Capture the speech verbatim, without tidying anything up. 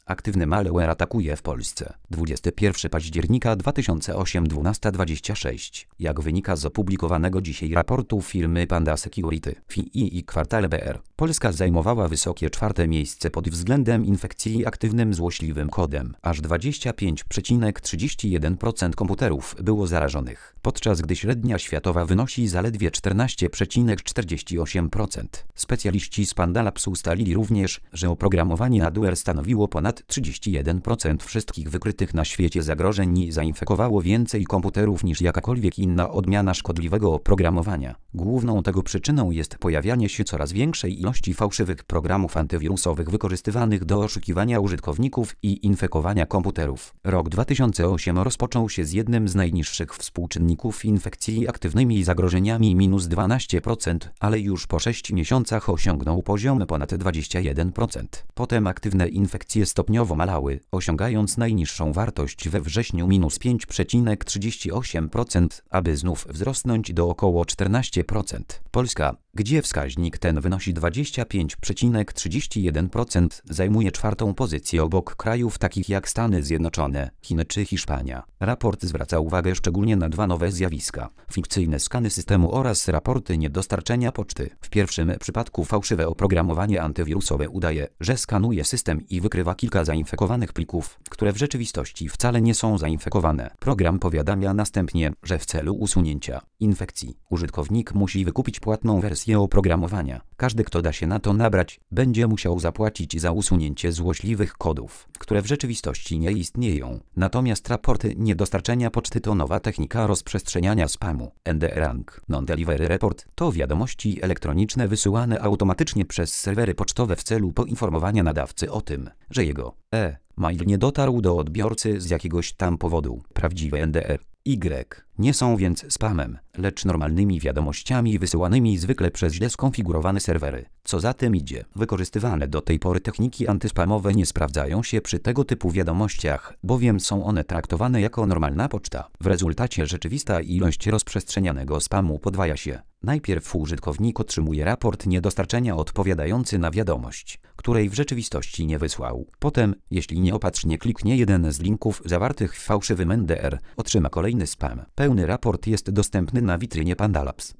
Aktywny malware atakuje w Polsce. dwudziestego pierwszego października dwa tysiące ósmego dwunasta dwadzieścia sześć. Jak wynika z opublikowanego dzisiaj raportu firmy Panda Security F I I kwartale B R, Polska zajmowała wysokie czwarte miejsce pod względem infekcji aktywnym złośliwym kodem. Aż dwadzieścia pięć przecinek trzydzieści jeden procent komputerów było zarażonych, podczas gdy średnia światowa wynosi zaledwie czternaście przecinek czterdzieści osiem procent. Specjaliści z Panda Labs ustalili również, że oprogramowanie adware stanowiło ponad trzydzieści jeden procent wszystkich wykrytych na świecie zagrożeń i zainfekowało więcej komputerów niż jakakolwiek inna odmiana szkodliwego oprogramowania. Główną tego przyczyną jest pojawianie się coraz większej ilości fałszywych programów antywirusowych wykorzystywanych do oszukiwania użytkowników i infekowania komputerów. Rok dwa tysiące ósmy rozpoczął się z jednym z najniższych współczynników infekcji aktywnymi zagrożeniami minus dwanaście procent, ale już po sześciu miesiącach osiągnął poziom ponad dwadzieścia jeden procent. Potem aktywne infekcje stopniowo malały, osiągając najniższą wartość we wrześniu minus pięć przecinek trzydzieści osiem procent, aby znów wzrosnąć do około czternaście procent. Polska, gdzie wskaźnik ten wynosi dwadzieścia pięć przecinek trzydzieści jeden procent, zajmuje czwartą pozycję obok krajów takich jak Stany Zjednoczone, Chiny czy Hiszpania. Raport zwraca uwagę szczególnie na dwa nowe zjawiska: fikcyjne skany systemu oraz raporty niedostarczenia poczty. W pierwszym przypadku fałszywe oprogramowanie antywirusowe udaje, że skanuje system i wykrywa kilka zainfekowanych plików, które w rzeczywistości wcale nie są zainfekowane. Program powiadamia następnie, że w celu usunięcia infekcji użytkownik musi wykupić płatną wersję oprogramowania. Każdy, kto da się na to nabrać, będzie musiał zapłacić za usunięcie złośliwych kodów, które w rzeczywistości nie istnieją. Natomiast raporty niedostarczenia poczty to nowa technika rozprzestrzeniania spamu. N D R A N G Non-Delivery Report to wiadomości elektroniczne wysyłane automatycznie przez serwery pocztowe w celu poinformowania nadawcy o tym, że jego e-mail nie dotarł do odbiorcy z jakiegoś tam powodu. Prawdziwe N D R Y nie są więc spamem, lecz normalnymi wiadomościami wysyłanymi zwykle przez źle skonfigurowane serwery. Co za tym idzie, wykorzystywane do tej pory techniki antyspamowe nie sprawdzają się przy tego typu wiadomościach, bowiem są one traktowane jako normalna poczta. W rezultacie rzeczywista ilość rozprzestrzenianego spamu podwaja się. Najpierw użytkownik otrzymuje raport niedostarczenia odpowiadający na wiadomość, której w rzeczywistości nie wysłał. Potem, jeśli nieopatrznie kliknie jeden z linków zawartych w fałszywym N D R, otrzyma kolejny spam. Pełny raport jest dostępny na witrynie Panda Labs.